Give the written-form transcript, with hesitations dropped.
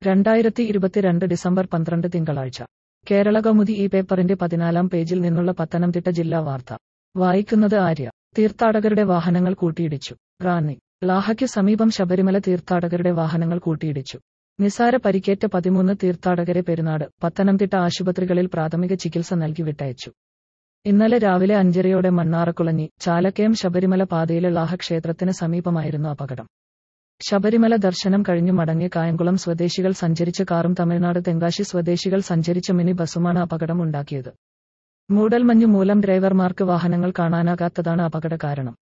2022 December 12 തിങ്കളാഴ്ച കേരളകൗമുദി ഈ പേപ്പറിന്റെ 14-ാം പേജിൽ നിന്നുള്ള പത്തനംതിട്ട ജില്ലാ വാർത്ത വായിക്കുന്നത് ആര്യ. തീർത്ഥാടകരുടെ വാഹനങ്ങൾ കൂട്ടിയിടിച്ചു. റാന്നി. ലാഹയ്ക്കു സമീപം ശബരിമല തീർത്ഥാടകരുടെ വാഹനങ്ങൾ കൂട്ടിയിടിച്ചു. നിസാര പരിക്കേറ്റ 13 തീർത്ഥാടകരെ പെരുന്നാട്, പത്തനംതിട്ട ആശുപത്രികളിൽ പ്രാഥമിക ചികിത്സ നൽകി വിട്ടയച്ചു. ഇന്നലെ രാവിലെ 5:30-യോടെ മണ്ണാറക്കുളഞ്ഞി, ചാലക്കയം ശബരിമല പാതയിലെ ലാഹ ക്ഷേത്രത്തിന് സമീപമായിരുന്നു അപകടം. ശബരിമല ദർശനം കഴിഞ്ഞു മടങ്ങിയ കായംകുളം സ്വദേശികൾ സഞ്ചരിച്ച കാറും തമിഴ്നാട് തെങ്കാശി സ്വദേശികൾ സഞ്ചരിച്ച മിനി ബസുമാണ് അപകടം ഉണ്ടാക്കിയത്. മൂടൽമഞ്ഞു മൂലം ഡ്രൈവർമാർക്ക് വാഹനങ്ങൾ കാണാനാകാത്തതാണ് അപകട കാരണം.